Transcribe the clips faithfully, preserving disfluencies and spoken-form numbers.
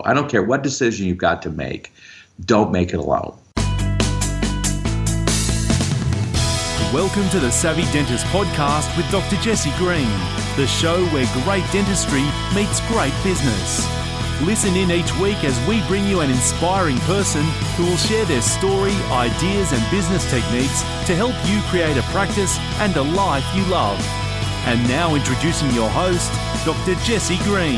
I don't care what decision you've got to make. Don't make it alone. Welcome to the Savvy Dentist Podcast with Doctor Jesse Green, the show where great dentistry meets great business. Listen in each week as we bring you an inspiring person who will share their story, ideas and business techniques to help you create a practice and a life you love. And now introducing your host, Doctor Jesse Green.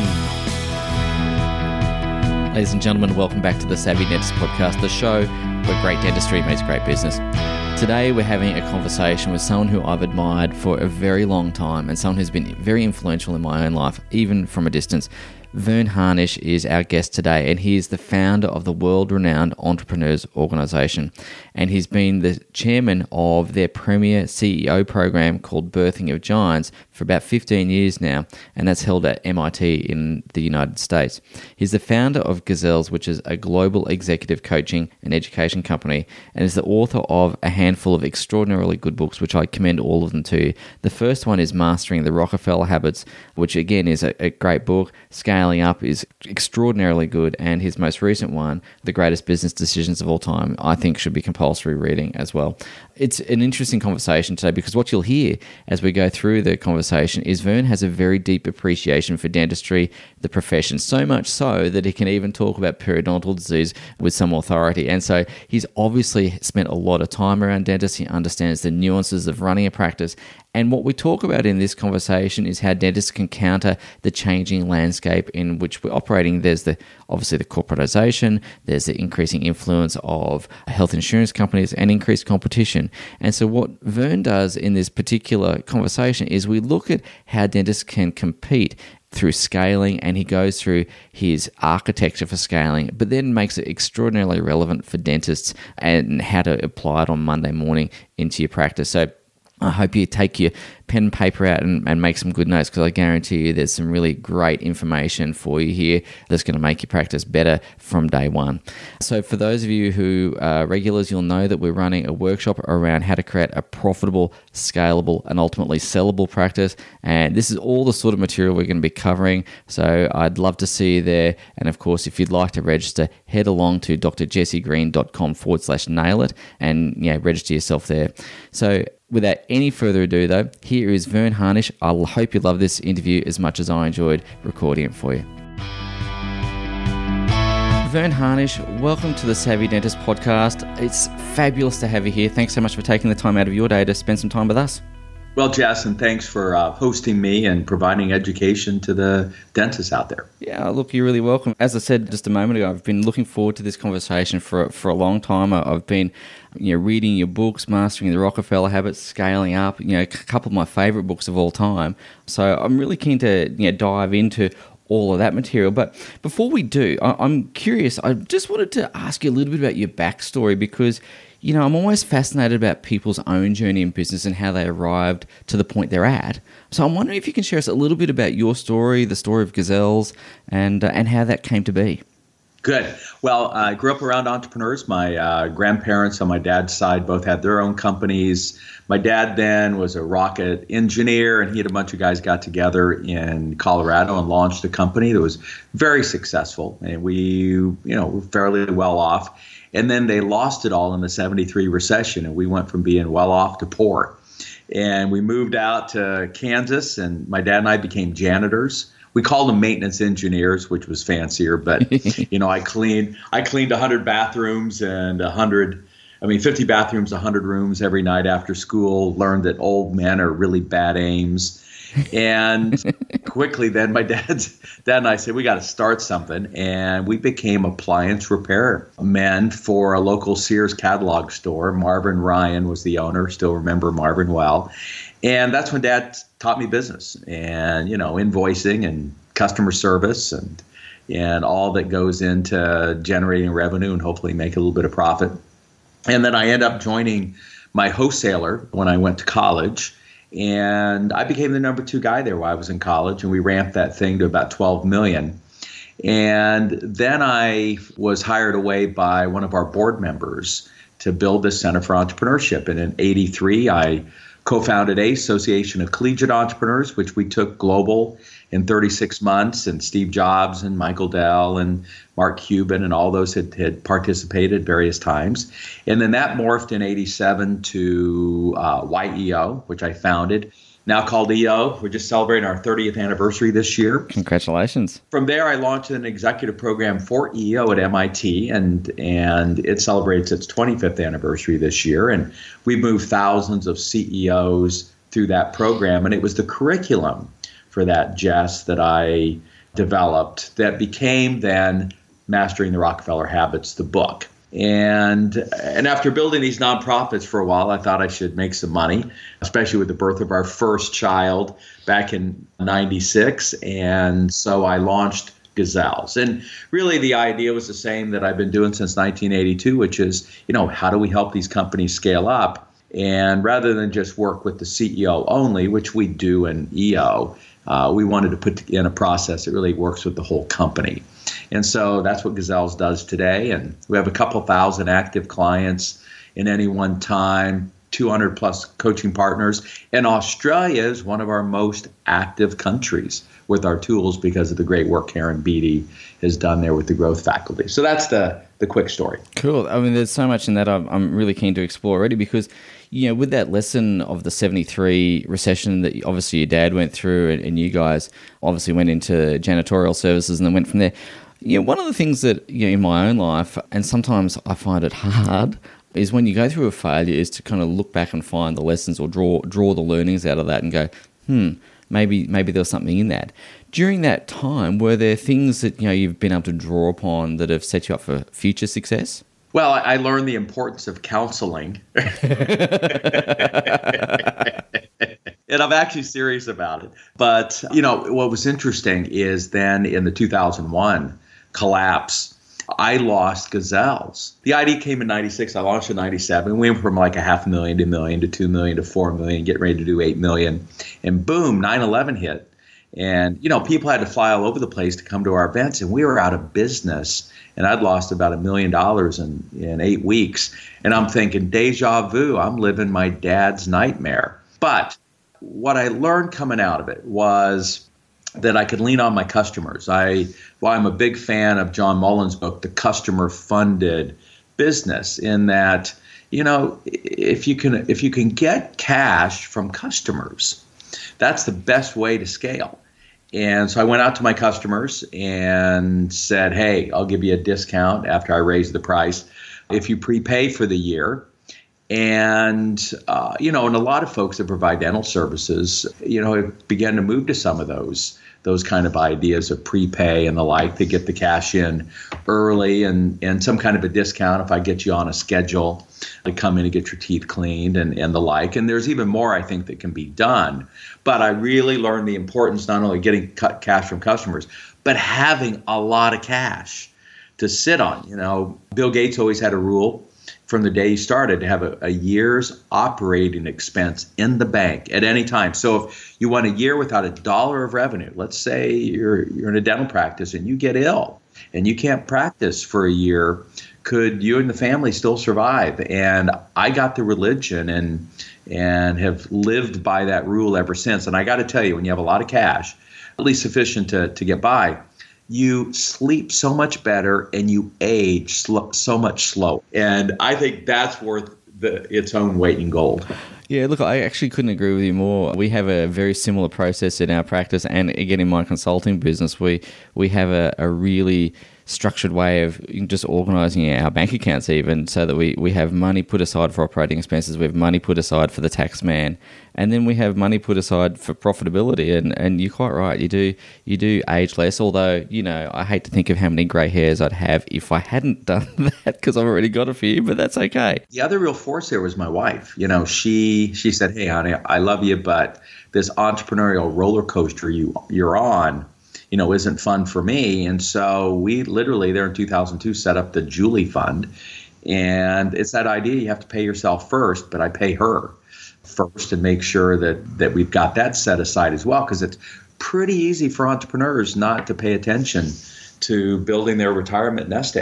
Ladies and gentlemen, welcome back to the Savvy Dentist Podcast, the show where great dentistry meets great business. Today we're having a conversation with someone who I've admired for a very long time and someone who's been very influential in my own life, even from a distance. Vern Harnish is our guest today, and he is the founder of the world-renowned Entrepreneurs Organization, and he's been the chairman of their premier C E O program called Birthing of Giants for about fifteen years now, and that's held at M I T in the United States. He's the founder of Gazelles, which is a global executive coaching and education company, and is the author of a handful of extraordinarily good books, which I commend all of them to you. The first one is Mastering the Rockefeller Habits, which again is a, a great book. Scaling Up is extraordinarily good, and his most recent one, The Greatest Business Decisions of All Time, I think should be compulsory reading as well. It's an interesting conversation today because what you'll hear as we go through the conversation is Vern has a very deep appreciation for dentistry, the profession, so much so that he can even talk about periodontal disease with some authority. And so he's obviously spent a lot of time around dentists. He understands the nuances of running a practice. And what we talk about in this conversation is how dentists can counter the changing landscape in which we're operating. There's the obviously the corporatization, there's the increasing influence of health insurance companies and increased competition. And so what Vern does in this particular conversation is we look at how dentists can compete through scaling, and he goes through his architecture for scaling, but then makes it extraordinarily relevant for dentists and how to apply it on Monday morning into your practice. So I hope you take your pen and paper out and, and make some good notes, because I guarantee you there's some really great information for you here that's going to make your practice better from day one. So for those of you who are regulars, you'll know that we're running a workshop around how to create a profitable, scalable, and ultimately sellable practice. And this is all the sort of material we're going to be covering. So I'd love to see you there. And of course, if you'd like to register, head along to drjessegreen.com forward slash nail it and yeah, register yourself there. So without any further ado, though, here is Vern Harnish. I hope you love this interview as much as I enjoyed recording it for you. Vern Harnish, welcome to the Savvy Dentist Podcast. It's fabulous to have you here. Thanks so much for taking the time out of your day to spend some time with us. Well, Jess, and thanks for uh, hosting me and providing education to the dentists out there. Yeah, look, you're really welcome. As I said just a moment ago, I've been looking forward to this conversation for for a long time. I've been, you know, reading your books, Mastering the Rockefeller Habits, Scaling Up, you know, a couple of my favorite books of all time. So I'm really keen to, you know, dive into all of that material. But before we do, I, I'm curious. I just wanted to ask you a little bit about your backstory, because you know, I'm always fascinated about people's own journey in business and how they arrived to the point they're at. So I'm wondering if you can share us a little bit about your story, the story of Gazelles, and uh, and how that came to be. Good. Well, I grew up around entrepreneurs. My uh, grandparents on my dad's side both had their own companies. My dad then was a rocket engineer, and he had a bunch of guys got together in Colorado and launched a company that was very successful. And we, you know, were fairly well off. And then they lost it all in the seventy-three recession, and we went from being well off to poor. And we moved out to Kansas, and my dad and I became janitors. We called them maintenance engineers, which was fancier, but you know, I cleaned I cleaned one hundred bathrooms and one hundred, I mean, fifty bathrooms, one hundred rooms every night after school. Learned that old men are really bad aims. And quickly then my dad's dad and I said, we got to start something. And we became appliance repair men for a local Sears catalog store. Marvin Ryan was the owner. Still remember Marvin well. And that's when Dad taught me business and, you know, invoicing and customer service and and all that goes into generating revenue and hopefully make a little bit of profit. And then I ended up joining my wholesaler when I went to college. And I became the number two guy there while I was in college, and we ramped that thing to about twelve million. And then I was hired away by one of our board members to build this Center for Entrepreneurship. And in eighty-three, I co-founded ACE, Association of Collegiate Entrepreneurs, which we took global in thirty-six months, and Steve Jobs and Michael Dell and Mark Cuban and all those had, had participated various times. And then that morphed in eighty-seven to uh, Y E O, which I founded, now called E O. We're just celebrating our thirtieth anniversary this year. Congratulations. From there, I launched an executive program for E O at M I T, and and it celebrates its twenty-fifth anniversary this year. And we moved thousands of C E Os through that program. And it was the curriculum for that, Jess, that I developed that became then Mastering the Rockefeller Habits, the book. And and after building these nonprofits for a while, I thought I should make some money, especially with the birth of our first child back in ninety-six. And so I launched Gazelles. And really the idea was the same that I've been doing since nineteen eighty-two, which is, you know, how do we help these companies scale up? And rather than just work with the C E O only, which we do in E O, uh, we wanted to put in a process that really works with the whole company. And so that's what Gazelles does today. And we have a couple thousand active clients in any one time, two hundred plus coaching partners. And Australia is one of our most active countries with our tools because of the great work Karen Beatty has done there with the growth faculty. So that's the, the quick story. Cool. I mean, there's so much in that I'm, I'm really keen to explore already because, you know, with that lesson of the seventy-three recession that obviously your dad went through and, and you guys obviously went into janitorial services and then went from there. You know, one of the things that, you know, in my own life, and sometimes I find it hard, is when you go through a failure is to kind of look back and find the lessons or draw draw the learnings out of that and go, hmm, maybe maybe there was something in that. During that time, were there things that, you know, you've been able to draw upon that have set you up for future success? Well, I learned the importance of counseling. And I'm actually serious about it. But, you know, what was interesting is then in the two thousand one collapse, I lost Gazelles. The idea came in ninety-six. I launched in ninety-seven. We went from like a half a million to a million to two million to four million, getting ready to do eight million. And boom, nine eleven hit. And, you know, people had to fly all over the place to come to our events, and we were out of business. And I'd lost about a million dollars in, in eight weeks. And I'm thinking, deja vu, I'm living my dad's nightmare. But what I learned coming out of it was that I could lean on my customers. I, well, I'm a big fan of John Mullen's book, The Customer-Funded Business, in that, you know, if you can if you can get cash from customers, that's the best way to scale. And so I went out to my customers and said, hey, I'll give you a discount after I raise the price if you prepay for the year. And, uh, you know, and a lot of folks that provide dental services, you know, have began to move to some of those those kind of ideas of prepay and the like to get the cash in early and, and some kind of a discount if I get you on a schedule to come in and get your teeth cleaned and, and the like. And there's even more, I think, that can be done. But I really learned the importance not only getting cut cash from customers, but having a lot of cash to sit on. You know, Bill Gates always had a rule from the day he started to have a, a year's operating expense in the bank at any time. So if you want a year without a dollar of revenue, let's say you're you're in a dental practice and you get ill and you can't practice for a year, could you and the family still survive? And I got the religion and and have lived by that rule ever since. And I got to tell you, when you have a lot of cash, at least sufficient to, to get by, you sleep so much better and you age sl- so much slower. And I think that's worth the, its own weight in gold. Yeah, look, I actually couldn't agree with you more. We have a very similar process in our practice, and again in my consulting business, we we have a, a really structured way of just organising our bank accounts even, so that we, we have money put aside for operating expenses, we have money put aside for the tax man, and then we have money put aside for profitability. And, and you're quite right, you do you do age less, although, you know, I hate to think of how many grey hairs I'd have if I hadn't done that, because I've already got a few, but that's okay. The other real force there was my wife. You know, she she said, hey, honey, I love you, but this entrepreneurial roller coaster you you're on, you know, isn't fun for me. And so we literally there in two thousand two set up the Julie Fund. And it's that idea you have to pay yourself first, but I pay her first and make sure that, that we've got that set aside as well, because it's pretty easy for entrepreneurs not to pay attention to building their retirement nest egg.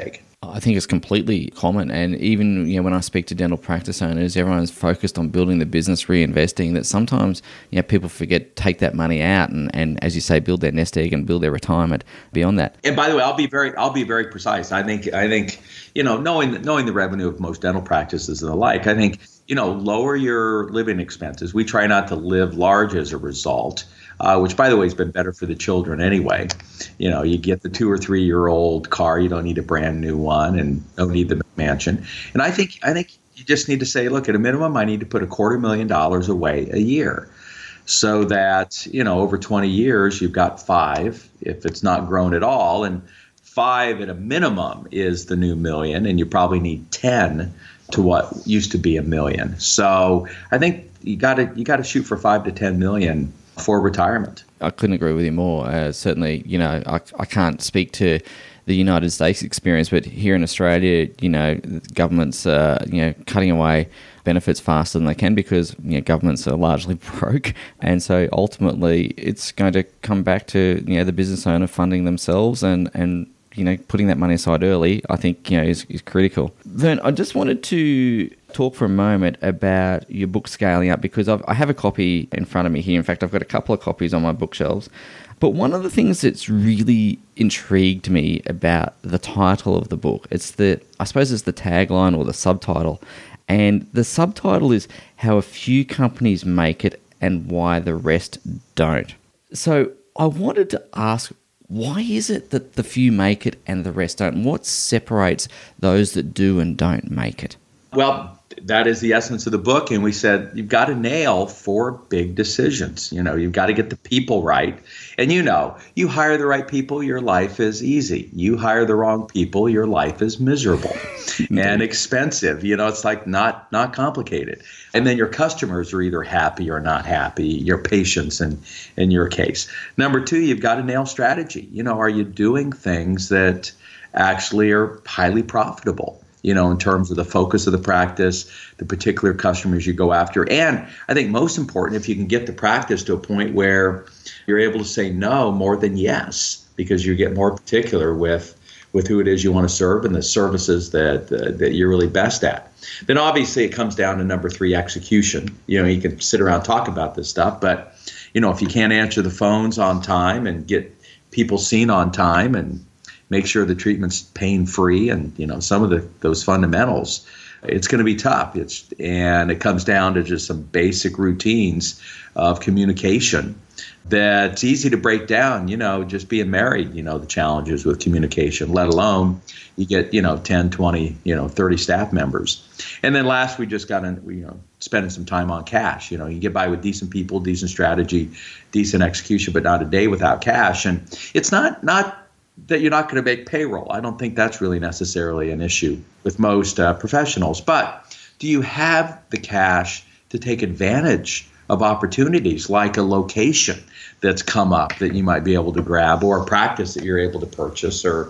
I think it's completely common. And even, you know, when I speak to dental practice owners, everyone's focused on building the business, reinvesting, that sometimes, you know, people forget, take that money out and, and as you say, build their nest egg and build their retirement beyond that. And by the way, I'll be very, I'll be very precise. I think, I think, you know, knowing, knowing the revenue of most dental practices and the like, I think, you know, lower your living expenses. We try not to live large as a result. Uh, which, by the way, has been better for the children anyway. You know, you get the two or three year old car, you don't need a brand new one, and don't need the mansion. And I think I think you just need to say, look, at a minimum, I need to put a quarter million dollars away a year, so that, you know, over twenty years you've got five, if it's not grown at all, and five at a minimum is the new million, and you probably need ten to what used to be a million. So I think you got to you got to shoot for five to ten million for retirement. I couldn't agree with you more. Uh, certainly, you know, I, I can't speak to the United States experience, but here in Australia, you know, governments are, you know, cutting away benefits faster than they can because, you know, governments are largely broke. And so ultimately it's going to come back to, you know, the business owner funding themselves and, and you know, putting that money aside early, I think, you know, is, is critical. Vern, I just wanted to talk for a moment about your book Scaling Up, because I've, I have a copy in front of me here. In fact, I've got a couple of copies on my bookshelves. But one of the things that's really intrigued me about the title of the book, it's the, I suppose it's the tagline or the subtitle. And the subtitle is How a Few Companies Make It and Why the Rest Don't. So I wanted to ask, why is it that the few make it and the rest don't? What separates those that do and don't make it? Well, that is the essence of the book. And we said, you've got to nail four big decisions. You know, you've got to get the people right. And you know, you hire the right people, your life is easy. You hire the wrong people, your life is miserable and expensive. You know, it's like not not complicated. And then your customers are either happy or not happy, your patients in, in your case. Number two, you've got to nail strategy. You know, are you doing things that actually are highly profitable? You know, in terms of the focus of the practice, the particular customers you go after. And I think most important, if you can get the practice to a point where you're able to say no more than yes, because you get more particular with with who it is you want to serve and the services that uh, that you're really best at. Then obviously it comes down to number three, execution. You know, you can sit around and talk about this stuff, but, you know, if you can't answer the phones on time and get people seen on time and make sure the treatment's pain-free and, you know, some of the those fundamentals, it's going to be tough. It's and it comes down to just some basic routines of communication that's easy to break down. You know, just being married, you know, the challenges with communication, let alone you get, you know, ten, twenty, you know, thirty staff members. And then last, we just got in, you know, spending some time on cash. You know, you get by with decent people, decent strategy, decent execution, but not a day without cash. And it's not not that you're not going to make payroll. I don't think that's really necessarily an issue with most uh, professionals. But do you have the cash to take advantage of opportunities like a location that's come up that you might be able to grab, or a practice that you're able to purchase, or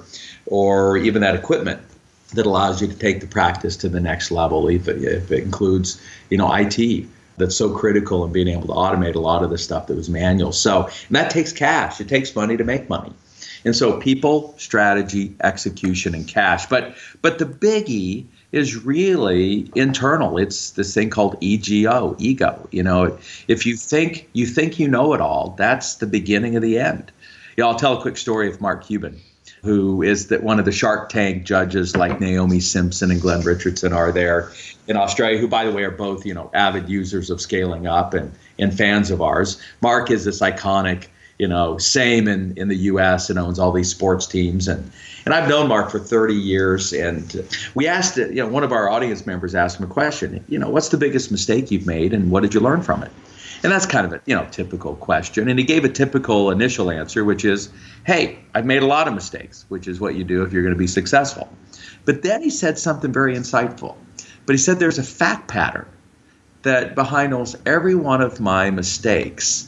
or even that equipment that allows you to take the practice to the next level, if it, if it includes, you know, I T that's so critical in being able to automate a lot of the stuff that was manual. So, and that takes cash. It takes money to make money. And so people, strategy, execution, and cash. But but the biggie is really internal. It's this thing called E G O, ego. You know, if you think you think you know it all, that's the beginning of the end. You know, I'll tell a quick story of Mark Cuban, who is that one of the Shark Tank judges like Naomi Simpson and Glenn Richardson are there in Australia, who, by the way, are both, you know, avid users of Scaling Up and, and fans of ours. Mark is this iconic, you know, same in, in the U S and owns all these sports teams. And, and I've known Mark for thirty years. And we asked, you know, one of our audience members asked him a question, you know, what's the biggest mistake you've made and what did you learn from it? And that's kind of a, you know, typical question. And he gave a typical initial answer, which is, hey, I've made a lot of mistakes, which is what you do if you're going to be successful. But then he said something very insightful. But he said there's a fact pattern that behind almost every one of my mistakes,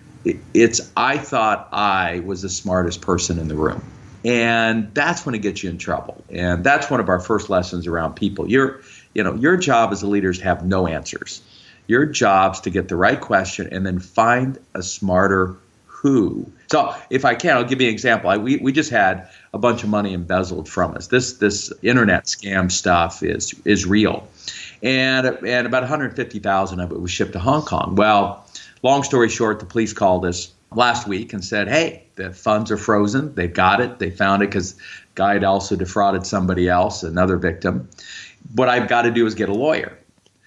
it's I thought I was the smartest person in the room. And that's when it gets you in trouble. And that's one of our first lessons around people. Your, you know, your job as a leader is to have no answers. Your job's to get the right question and then find a smarter who. So if I can, I'll give you an example. I, we, we just had a bunch of money embezzled from us. This this internet scam stuff is is real. And, and about one hundred fifty thousand of it was shipped to Hong Kong. Well, long story short, the police called us last week and said, hey, the funds are frozen. They've got it. They found it because guy had also defrauded somebody else, another victim. What I've got to do is get a lawyer.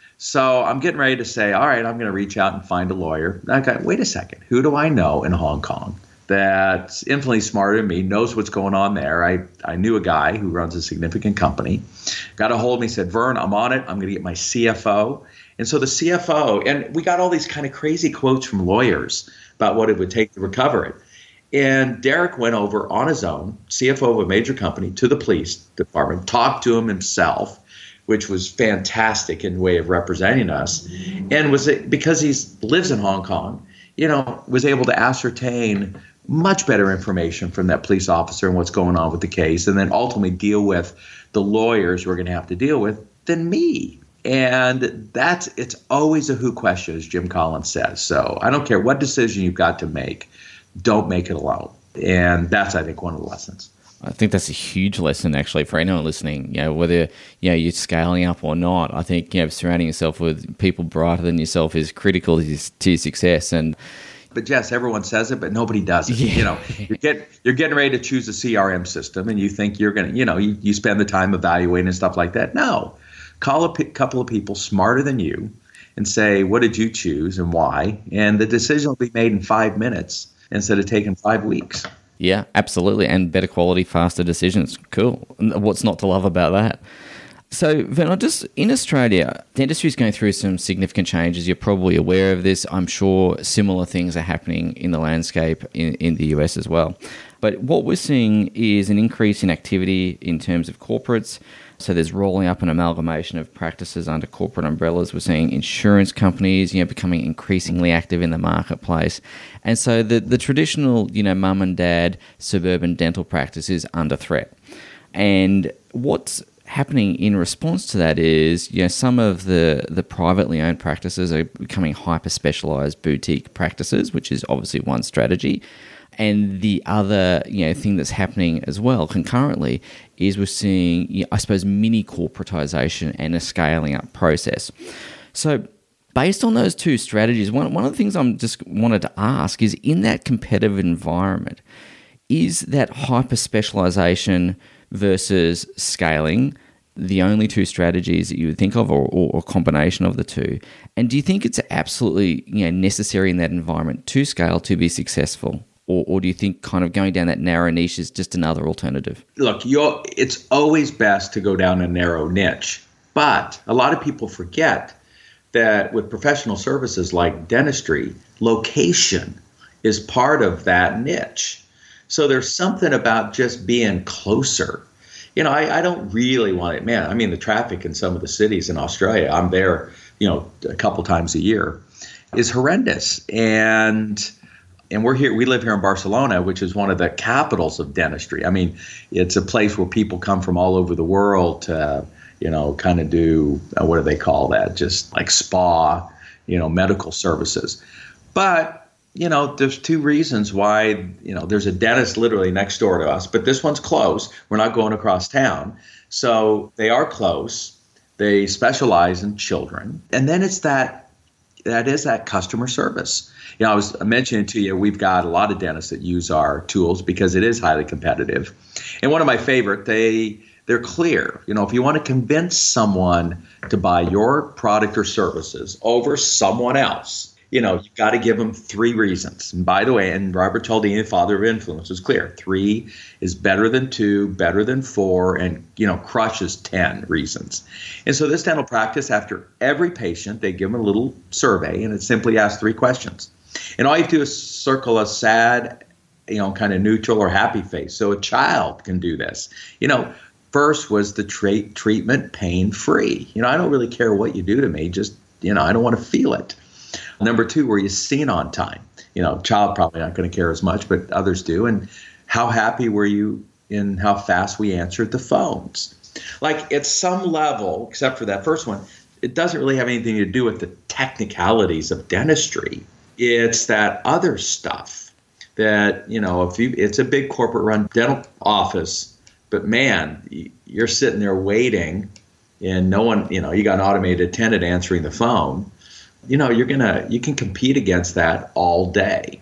So I'm getting ready to say, all right, I'm going to reach out and find a lawyer. Okay, wait a second. Who do I know in Hong Kong that's infinitely smarter than me, knows what's going on there? I, I knew a guy who runs a significant company, got a hold of me, said, Vern, I'm on it. I'm going to get my C F O. And so the C F O, and we got all these kind of crazy quotes from lawyers about what it would take to recover it. And Derek went over on his own, C F O of a major company, to the police department, talked to him himself, which was fantastic in way of representing us, and was because he lives in Hong Kong, you know, was able to ascertain much better information from that police officer and what's going on with the case, and then ultimately deal with the lawyers we're going to have to deal with than me. And that's it's always a who question, as Jim Collins says. So I don't care what decision you've got to make, don't make it alone. And that's, I think, one of the lessons. I think that's a huge lesson, actually, for anyone listening. You know, whether you know you're scaling up or not, I think you know surrounding yourself with people brighter than yourself is critical to your success. And but Jess, everyone says it, but nobody does it. Yeah. You know, you're getting you're getting ready to choose a C R M system, and you think you're gonna, you know, you, you spend the time evaluating and stuff like that. No, call a p- couple of people smarter than you, and say, what did you choose and why? And the decision will be made in five minutes instead of taking five weeks. Yeah, absolutely. And better quality, faster decisions. Cool. What's not to love about that? So, Vern, just in Australia, dentistry is going through some significant changes. You're probably aware of this. I'm sure similar things are happening in the landscape in, in the U S as well. But what we're seeing is an increase in activity in terms of corporates. So there's rolling up an amalgamation of practices under corporate umbrellas. We're seeing insurance companies, you know, becoming increasingly active in the marketplace. And so the, the traditional, you know, mum and dad suburban dental practice is under threat. And what's happening in response to that is, you know, some of the, the privately owned practices are becoming hyper-specialized boutique practices, which is obviously one strategy. And the other, you know, thing that's happening as well concurrently is we're seeing, you know, I suppose, mini corporatization and a scaling up process. So based on those two strategies, one, one of the things I'm just wanted to ask is, in that competitive environment, is that hyper specialization versus scaling the only two strategies that you would think of, or, or a combination of the two? And do you think it's absolutely, you know, necessary in that environment to scale to be successful? Or, or do you think kind of going down that narrow niche is just another alternative? Look, you're, it's always best to go down a narrow niche. But a lot of people forget that with professional services like dentistry, location is part of that niche. So there's something about just being closer. You know, I, I don't really want it. Man, I mean, the traffic in some of the cities in Australia, I'm there, you know, a couple times a year, is horrendous. And And we're here, we live here in Barcelona, which is one of the capitals of dentistry. I mean, it's a place where people come from all over the world to, you know, kind of do, uh, what do they call that? Just like spa, you know, medical services. But, you know, there's two reasons why, you know, there's a dentist literally next door to us, but this one's close. We're not going across town. So they are close. They specialize in children. And then it's that, that is that customer service. You know, I was mentioning to you, we've got a lot of dentists that use our tools because it is highly competitive. And one of my favorite, they, they're clear. You know, if you want to convince someone to buy your product or services over someone else, you know, you've got to give them three reasons. And by the way, and Robert Cialdini, the father of influence, was clear. Three is better than two, better than four, and, you know, crushes ten reasons. And so this dental practice, after every patient, they give them a little survey, and it simply asks three questions. And all you have to do is circle a sad, you know, kind of neutral or happy face. So a child can do this. You know, first was the tra- treatment pain-free. You know, I don't really care what you do to me. Just, you know, I don't want to feel it. Number two, were you seen on time? You know, child probably not going to care as much, but others do. And how happy were you in how fast we answered the phones? Like, at some level, except for that first one, it doesn't really have anything to do with the technicalities of dentistry. It's that other stuff that, you know, if you, it's a big corporate run dental office, but man, you're sitting there waiting and no one, you know, you got an automated attendant answering the phone, you know, you're going to, you can compete against that all day.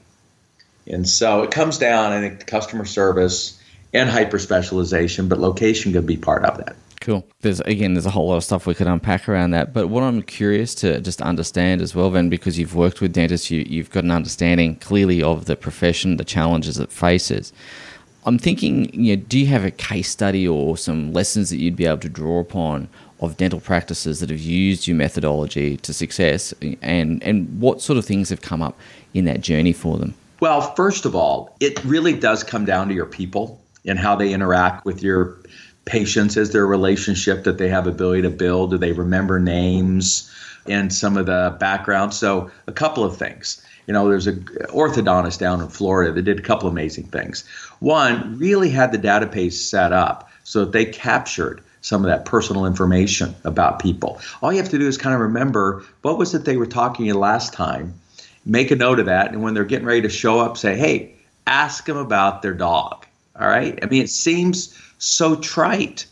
And so it comes down, I think, to customer service and hyper specialization, but location could be part of that. Cool. There's again, there's a whole lot of stuff we could unpack around that. But what I'm curious to just understand as well, then, because you've worked with dentists, you, you've got an understanding clearly of the profession, the challenges it faces. I'm thinking, you know, do you have a case study or some lessons that you'd be able to draw upon of dental practices that have used your methodology to success, and and what sort of things have come up in that journey for them? Well, first of all, it really does come down to your people and how they interact with your patients. Is there a relationship that they have ability to build? Do they remember names and some of the background? So a couple of things. You know, there's an orthodontist down in Florida that did a couple amazing things. One, really had the database set up so that they captured some of that personal information about people. All you have to do is kind of remember, what was it they were talking to you last time? Make a note of that. And when they're getting ready to show up, say, hey, ask them about their dog. All right? I mean, it seems so trite,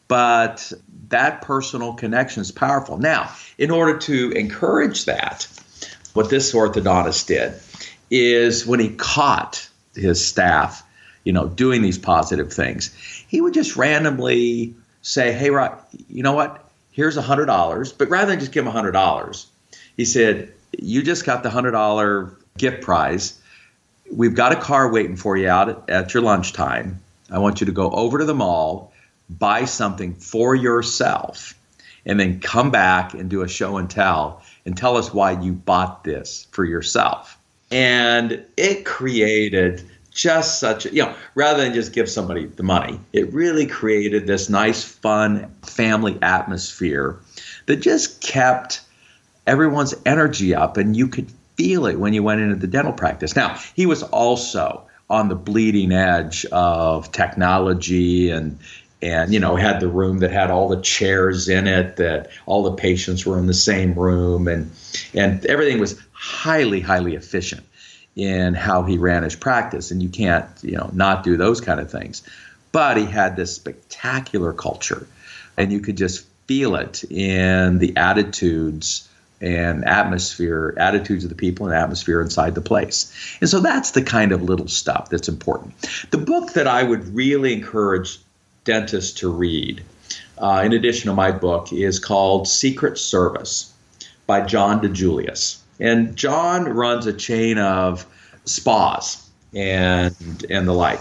but that personal connection is powerful. Now, in order to encourage that, what this orthodontist did is when he caught his staff, you know, doing these positive things, he would just randomly say, hey, Rod, you know what? Here's one hundred dollars. But rather than just give him one hundred dollars, he said, you just got the one hundred dollars gift prize. We've got a car waiting for you out at, at your lunchtime. I want you to go over to the mall, buy something for yourself, and then come back and do a show and tell and tell us why you bought this for yourself. And it created just such a, you know, rather than just give somebody the money, it really created this nice, fun family atmosphere that just kept everyone's energy up, and you could feel it when you went into the dental practice. Now, he was also on the bleeding edge of technology and, and, you know, had the room that had all the chairs in it, that all the patients were in the same room, and, and everything was highly, highly efficient in how he ran his practice. And you can't, you know, not do those kind of things. But he had this spectacular culture, and you could just feel it in the attitudes and atmosphere, attitudes of the people and atmosphere inside the place. And so that's the kind of little stuff that's important. The book that I would really encourage dentists to read, uh, in addition to my book, is called Secret Service by John DeJulius. And John runs a chain of spas and and the like.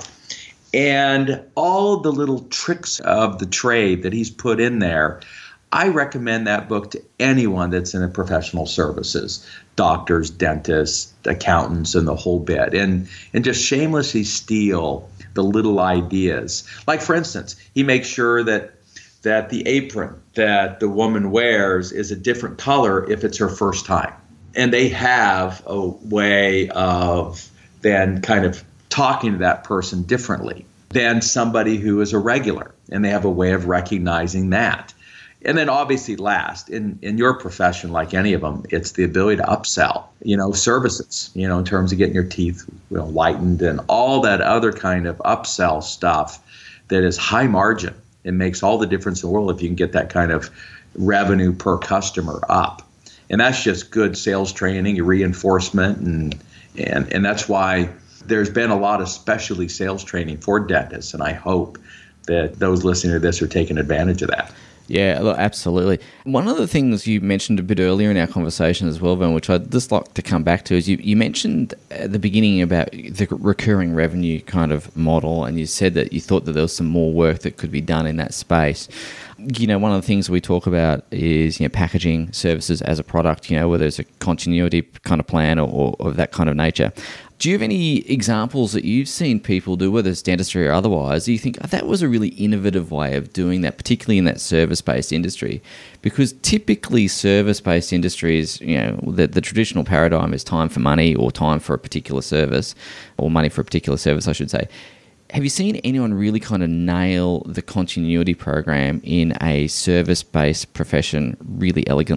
And all the little tricks of the trade that he's put in there, I recommend that book to anyone that's in the professional services, doctors, dentists, accountants, and the whole bit. And, and just shamelessly steal the little ideas. Like, for instance, he makes sure that that the apron that the woman wears is a different color if it's her first time. And they have a way of then kind of talking to that person differently than somebody who is a regular. And they have a way of recognizing that. And then obviously last, in, in your profession, like any of them, it's the ability to upsell, you know, services, you know, in terms of getting your teeth, you know, whitened and all that other kind of upsell stuff that is high margin. It makes all the difference in the world if you can get that kind of revenue per customer up. And that's just good sales training, reinforcement, and and and that's why there's been a lot of specialty sales training for dentists, and I hope that those listening to this are taking advantage of that. Yeah, look, absolutely. One of the things you mentioned a bit earlier in our conversation as well, Ben, which I'd just like to come back to, is you, you mentioned at the beginning about the recurring revenue kind of model, and you said that you thought that there was some more work that could be done in that space. You know, one of the things we talk about is, you know, packaging services as a product, you know, whether it's a continuity kind of plan or, or of that kind of nature. Do you have any examples that you've seen people do, whether it's dentistry or otherwise, do you think, oh, that was a really innovative way of doing that, particularly in that service-based industry? Because typically service-based industries, you know, the, the traditional paradigm is time for money or time for a particular service, or money for a particular service, I should say. Have you seen anyone really kind of nail the continuity program in a service-based profession really elegantly?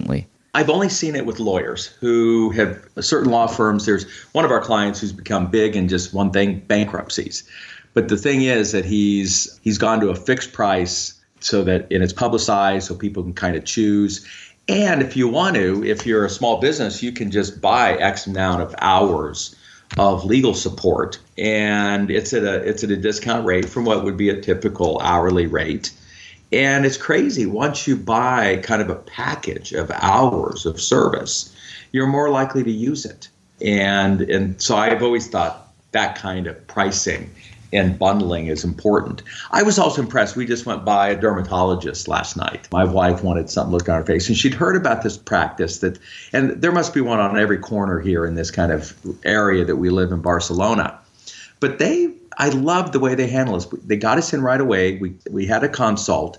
I've only seen it with lawyers who have certain law firms. There's one of our clients who's become big in just one thing, bankruptcies. But the thing is that he's he's gone to a fixed price so that and it's publicized so people can kind of choose. And if you want to, if you're a small business, you can just buy X amount of hours of legal support, and it's at a it's at a discount rate from what would be a typical hourly rate. And it's crazy. Once you buy kind of a package of hours of service, you're more likely to use it. And and so I've always thought that kind of pricing and bundling is important. I was also impressed. We just went by a dermatologist last night. My wife wanted something looked on her face, and she'd heard about this practice that, and there must be one on every corner here in this kind of area that we live in Barcelona. But they, I loved the way they handled us. They got us in right away. We we had a consult,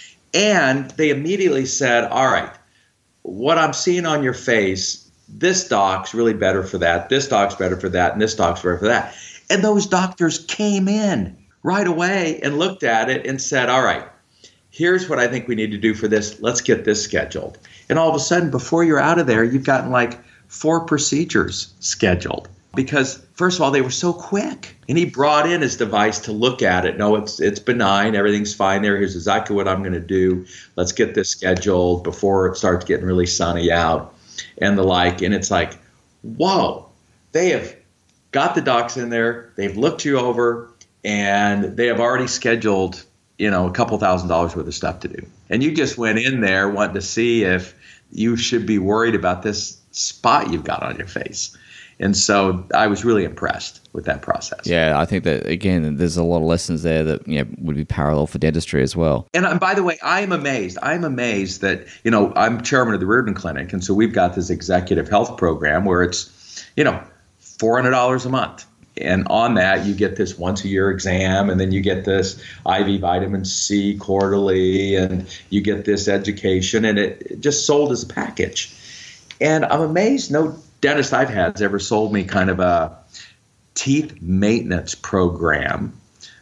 and they immediately said, all right, what I'm seeing on your face, this doc's really better for that, this doc's better for that, and this doc's better for that. And those doctors came in right away and looked at it and said, all right, here's what I think we need to do for this. Let's get this scheduled. And all of a sudden, before you're out of there, you've gotten like four procedures scheduled because, first of all, they were so quick. And he brought in his device to look at it. No, it's it's benign. Everything's fine there. Here's exactly what I'm going to do. Let's get this scheduled before it starts getting really sunny out and the like. And it's like, whoa, they have got the docs in there, they've looked you over, and they have already scheduled, you know, a couple thousand dollars worth of stuff to do. And you just went in there wanting to see if you should be worried about this spot you've got on your face. And so I was really impressed with that process. Yeah, I think that, again, there's a lot of lessons there that, you know, would be parallel for dentistry as well. And, and by the way, I'm amazed. I'm amazed that, you know, I'm chairman of the Reardon Clinic, and so we've got this executive health program where it's, you know, four hundred dollars a month. And on that, you get this once a year exam, and then you get this I V vitamin C quarterly, and you get this education, and it, it just sold as a package. And I'm amazed no dentist I've had has ever sold me kind of a teeth maintenance program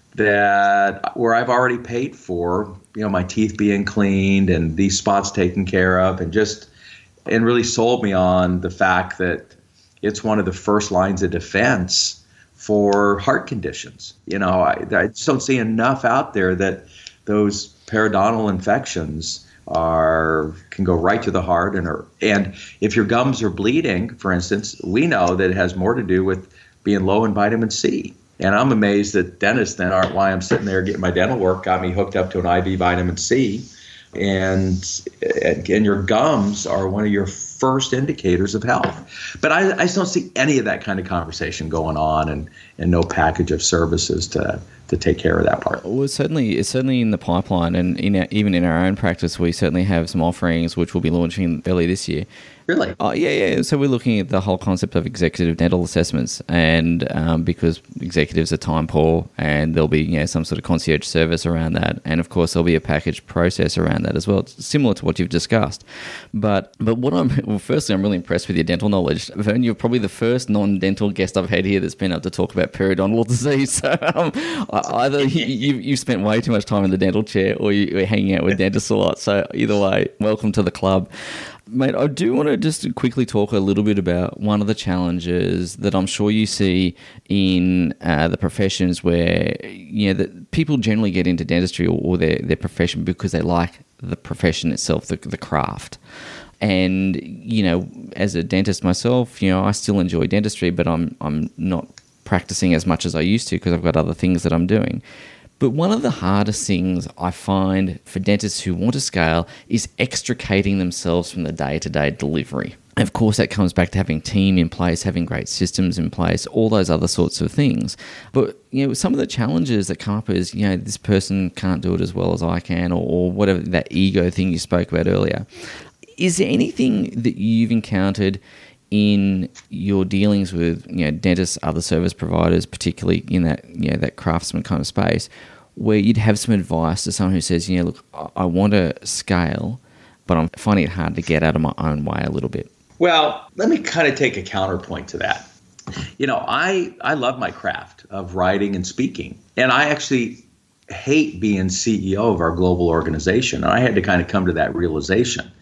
that where I've already paid for, you know, my teeth being cleaned and these spots taken care of, and just and really sold me on the fact that it's one of the first lines of defense for heart conditions. You know, I, I just don't see enough out there that those periodontal infections are can go right to the heart. And are, and if your gums are bleeding, for instance, we know that it has more to do with being low in vitamin C. And I'm amazed that dentists then aren't why I'm sitting there getting my dental work, got me hooked up to an I V vitamin C. And, and your gums are one of your first indicators of health. But I, I just don't see any of that kind of conversation going on, and, and no package of services to to take care of that part. Well, it's certainly, it's certainly in the pipeline, and in our, even in our own practice, we certainly have some offerings which we'll be launching early this year. Really? Oh, yeah, yeah. So we're looking at the whole concept of executive dental assessments, and um, because executives are time poor, and there'll be, you know, some sort of concierge service around that, and of course there'll be a package process around that as well, it's similar to what you've discussed. But but what I'm well, firstly, I'm really impressed with your dental knowledge. Vern, you're probably the first non-dental guest I've had here that's been able to talk about periodontal disease. So um, either you, you you spent way too much time in the dental chair, or you, you're hanging out with dentists a lot. So either way, welcome to the club. Mate, I do want to just quickly talk a little bit about one of the challenges that I'm sure you see in uh, the professions where, you know, that people generally get into dentistry or, or their, their profession because they like the profession itself, the, the craft. And, you know, as a dentist myself, you know, I still enjoy dentistry, but I'm I'm not practicing as much as I used to because I've got other things that I'm doing. But one of the hardest things I find for dentists who want to scale is extricating themselves from the day-to-day delivery. And of course, that comes back to having team in place, having great systems in place, all those other sorts of things. But, you know, some of the challenges that come up is, you know, this person can't do it as well as I can, or, or whatever, that ego thing you spoke about earlier. Is there anything that you've encountered in your dealings with, you know, dentists, other service providers, particularly in that, you know, that craftsman kind of space, where you'd have some advice to someone who says, you know, look, I want to scale, but I'm finding it hard to get out of my own way a little bit? Well, let me kind of take a counterpoint to that. You know, I, I love my craft of writing and speaking, and I actually hate being C E O of our global organization. And I had to kind of come to that realization.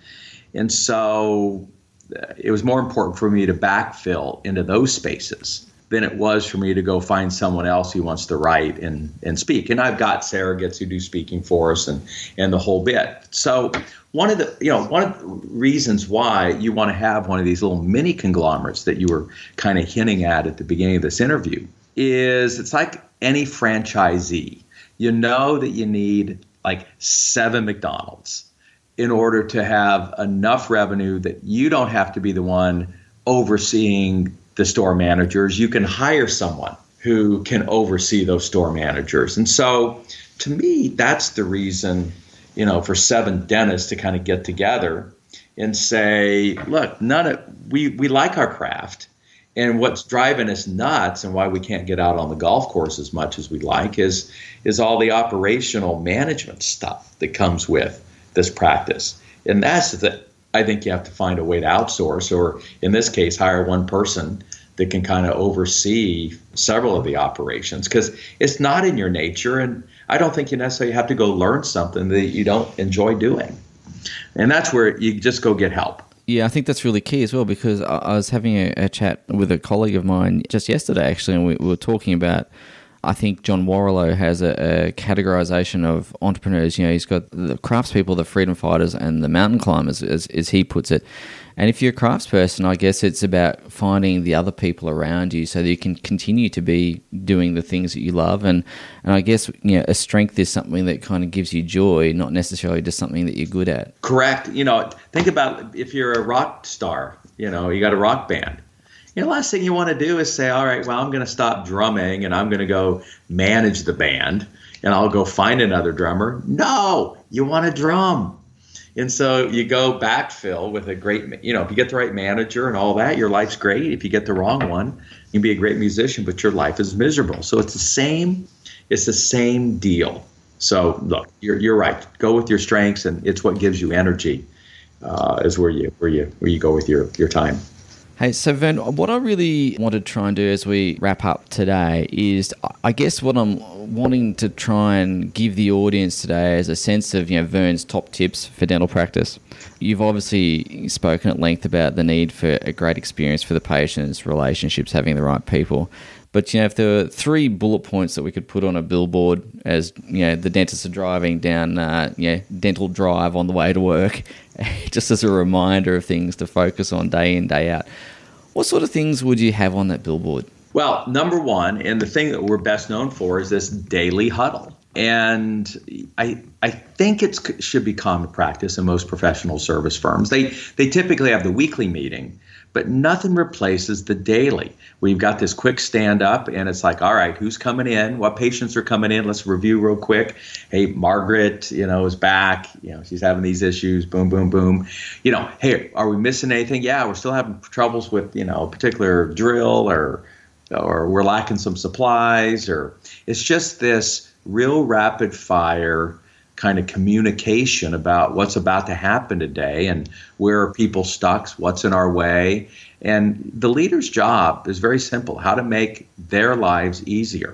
And so it was more important for me to backfill into those spaces than it was for me to go find someone else who wants to write and, and speak. And I've got surrogates who do speaking for us and, and the whole bit. So one of the, you know, one of the reasons why you want to have one of these little mini conglomerates that you were kind of hinting at at the beginning of this interview is it's like any franchisee. You know that you need like seven McDonald's in order to have enough revenue that you don't have to be the one overseeing the store managers. You can hire someone who can oversee those store managers. And so to me, that's the reason, you know, for seven dentists to kind of get together and say, look, none of we, we like our craft. And what's driving us nuts and why we can't get out on the golf course as much as we'd like is, is all the operational management stuff that comes with this practice. And that's the, I think you have to find a way to outsource, or in this case, hire one person that can kind of oversee several of the operations, because it's not in your nature. And I don't think you necessarily have to go learn something that you don't enjoy doing. And that's where you just go get help. Yeah, I think that's really key as well, because I was having a, a chat with a colleague of mine just yesterday, actually, and we, we were talking about, I think John Warrilow has a, a categorization of entrepreneurs. You know, he's got the craftspeople, the freedom fighters, and the mountain climbers, as, as he puts it. And if you're a craftsperson, I guess it's about finding the other people around you so that you can continue to be doing the things that you love. And, and I guess, you know, a strength is something that kind of gives you joy, not necessarily just something that you're good at. Correct. You know, think about if you're a rock star, you know, you got a rock band. You know, the last thing you want to do is say, all right, well, I'm going to stop drumming and I'm going to go manage the band and I'll go find another drummer. No, you want to drum. And so you go backfill with a great, you know, if you get the right manager and all that, your life's great. If you get the wrong one, you can be a great musician, but your life is miserable. So it's the same, it's the same deal. So look, you're you're right. Go with your strengths, and it's what gives you energy, uh, is where you where you where you go with your your time. Hey, so Vern, what I really want to try and do as we wrap up today is, I guess what I'm wanting to try and give the audience today is a sense of, you know, Vern's top tips for dental practice. You've obviously spoken at length about the need for a great experience for the patients, relationships, having the right people. But, you know, if there were three bullet points that we could put on a billboard as, you know, the dentists are driving down, uh, you know, Dental Drive on the way to work, just as a reminder of things to focus on day in, day out, what sort of things would you have on that billboard? Well, number one, and the thing that we're best known for, is this daily huddle. And I I think it should be common practice in most professional service firms. They they typically have the weekly meeting, but nothing replaces the daily. We've got this quick stand up, and it's like, all right, who's coming in? What patients are coming in? Let's review real quick. Hey, Margaret, you know, is back. You know, she's having these issues. Boom, boom, boom. You know, hey, are we missing anything? Yeah, we're still having troubles with, you know, a particular drill, or or we're lacking some supplies, or it's just this real rapid fire kind of communication about what's about to happen today and where are people stuck, what's in our way. And the leader's job is very simple: how to make their lives easier.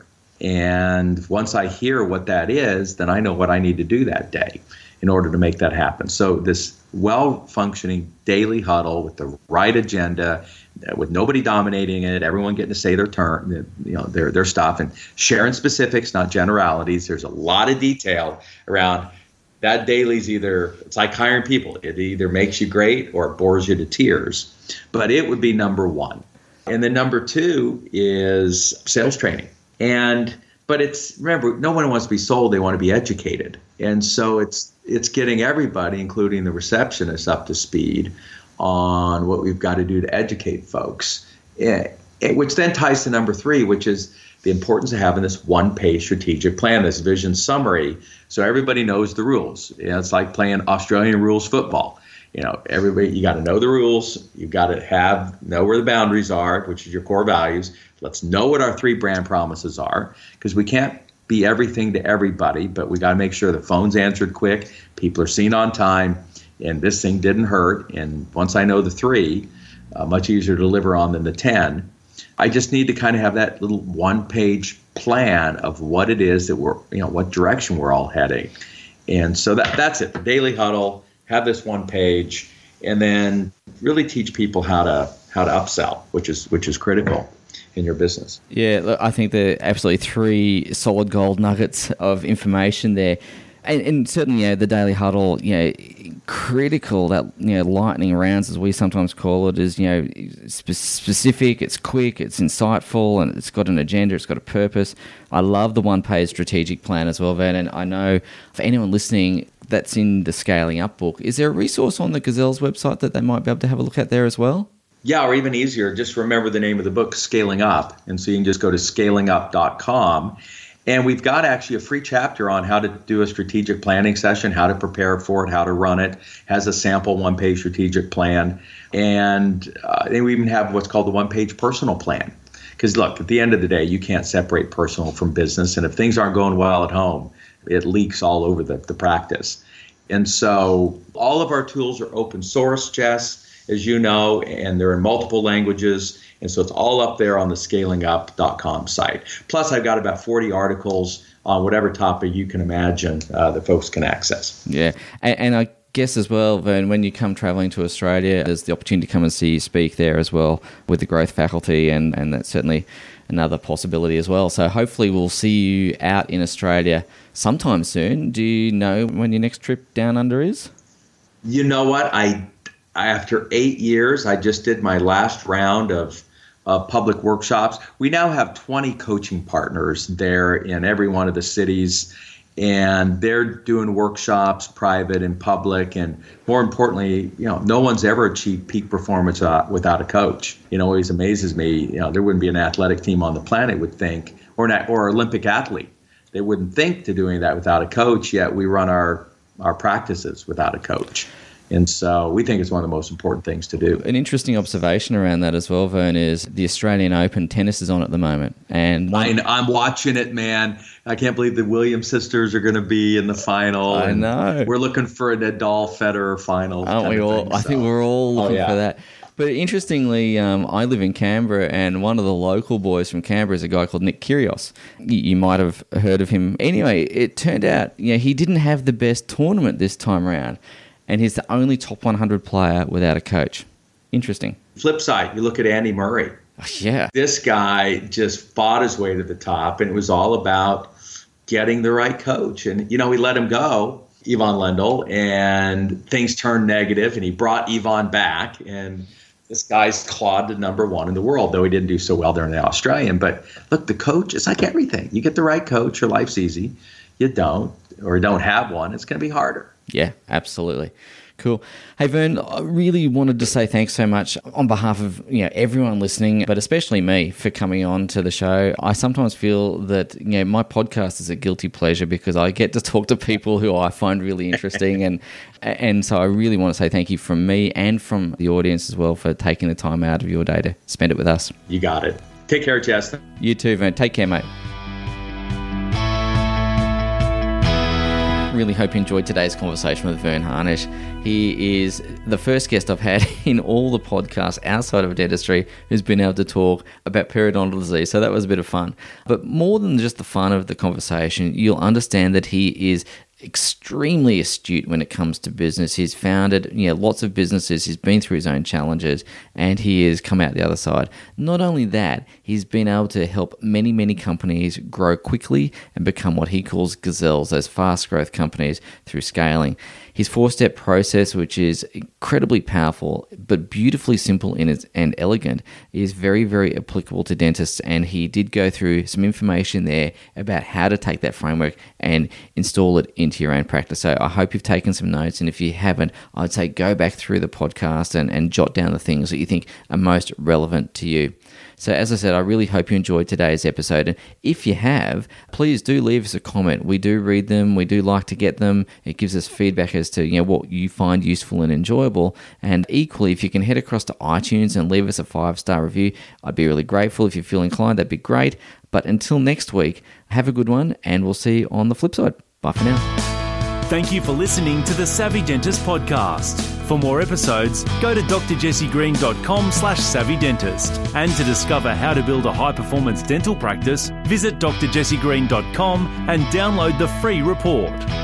And once I hear what that is, then I know what I need to do that day in order to make that happen. So this well-functioning daily huddle with the right agenda, with nobody dominating it, everyone getting to say their turn, you know, their their stuff, and sharing specifics, not generalities. There's a lot of detail around that. Daily's either, it's like hiring people. It either makes you great or it bores you to tears. But it would be number one. And then number two is sales training. And but it's, remember, no one wants to be sold, they want to be educated. And so it's it's getting everybody, including the receptionists, up to speed on what we've got to do to educate folks, it, it, which then ties to number three, which is the importance of having this one-page strategic plan, this vision summary, so everybody knows the rules. You know, it's like playing Australian rules football. You know, everybody, you got to know the rules. You've got to have know where the boundaries are, which is your core values. Let's know what our three brand promises are, because we can't be everything to everybody, but we got to make sure the phone's answered quick, people are seen on time, and this thing didn't hurt. And once I know the three, uh, much easier to deliver on than the ten. I just need to kind of have that little one-page plan of what it is that we're, you know, what direction we're all heading. And so that that's it. The daily huddle, have this one page, and then really teach people how to how to upsell, which is which is critical in your business. Yeah, look, I think there are absolutely three solid gold nuggets of information there. And, and certainly, you know, the Daily Huddle, you know, critical, that, you know, lightning rounds, as we sometimes call it, is, you know, spe- specific, it's quick, it's insightful, and it's got an agenda, it's got a purpose. I love the one-page strategic plan as well, Vernon. I know for anyone listening that's in the Scaling Up book, is there a resource on the Gazelles website that they might be able to have a look at there as well? Yeah, or even easier, just remember the name of the book, Scaling Up. And so you can just go to scaling up dot com. And we've got actually a free chapter on how to do a strategic planning session, how to prepare for it, how to run it. Has a sample one-page strategic plan. And uh, we even have what's called the one-page personal plan. Because, look, at the end of the day, you can't separate personal from business. And if things aren't going well at home, it leaks all over the, the practice. And so all of our tools are open source, Jess, as you know, and they're in multiple languages. And so it's all up there on the scaling up dot com site. Plus, I've got about forty articles on whatever topic you can imagine uh, that folks can access. Yeah. And, and I guess as well, Vern, when you come traveling to Australia, there's the opportunity to come and see you speak there as well with the growth faculty, and, and that's certainly another possibility as well. So hopefully we'll see you out in Australia sometime soon. Do you know when your next trip down under is? You know what? I after eight years, I just did my last round of Uh, public workshops. We now have twenty coaching partners there in every one of the cities, and they're doing workshops, private and public. And more importantly, you know, no one's ever achieved peak performance uh, without a coach. You know, it always amazes me. You know, there wouldn't be an athletic team on the planet, would think, or an or Olympic athlete. They wouldn't think to doing that without a coach. Yet we run our our practices without a coach. And so we think it's one of the most important things to do. An interesting observation around that as well, Vern, is the Australian Open tennis is on at the moment. And one- I, I'm watching it, man. I can't believe the Williams sisters are going to be in the final. I and know. We're looking for a Nadal-Federer final. Aren't we all? Thing, I so. think we're all looking oh, yeah. for that. But interestingly, um, I live in Canberra, and one of the local boys from Canberra is a guy called Nick Kyrgios. You, you might have heard of him. Anyway, it turned out, you know, he didn't have the best tournament this time around. And he's the only top one hundred player without a coach. Interesting. Flip side, you look at Andy Murray. Oh, yeah. This guy just fought his way to the top, and it was all about getting the right coach. And, you know, he let him go, Ivan Lendl, and things turned negative, and he brought Ivan back. And this guy's clawed to number one in the world, though he didn't do so well during the Australian. But look, the coach is like everything. You get the right coach, your life's easy. You don't, or don't have one, it's going to be harder. Yeah, absolutely. Cool. Hey, Vern, I really wanted to say thanks so much on behalf of, you know, everyone listening, but especially me, for coming on to the show. I sometimes feel that, you know, my podcast is a guilty pleasure because I get to talk to people who I find really interesting. and and so I really want to say thank you from me and from the audience as well for taking the time out of your day to spend it with us. You got it. Take care, Jess. You too, Vern. Take care, mate. Really hope you enjoyed today's conversation with Vern Harnish. He is the first guest I've had in all the podcasts outside of dentistry who's been able to talk about periodontal disease, so that was a bit of fun. But more than just the fun of the conversation, you'll understand that he is extremely astute when it comes to business. He's founded, you know, lots of businesses. He's been through his own challenges, and he has come out the other side. Not only that, he's been able to help many, many companies grow quickly and become what he calls gazelles, those fast growth companies, through scaling. His four-step process, which is incredibly powerful but beautifully simple in its, and elegant, is very, very applicable to dentists. And he did go through some information there about how to take that framework and install it into your own practice. So I hope you've taken some notes. And if you haven't, I'd say go back through the podcast and, and jot down the things that you think are most relevant to you. So as I said, I really hope you enjoyed today's episode. And if you have, please do leave us a comment. We do read them. We do like to get them. It gives us feedback as to, you know, what you find useful and enjoyable. And equally, if you can head across to iTunes and leave us a five-star review, I'd be really grateful. If you feel inclined, that'd be great. But until next week, have a good one, and we'll see you on the flip side. Bye for now. Thank you for listening to the Savvy Dentist podcast. For more episodes, go to drjessegreen.com slash savvydentist. And to discover how to build a high-performance dental practice, visit d r jesse green dot com and download the free report.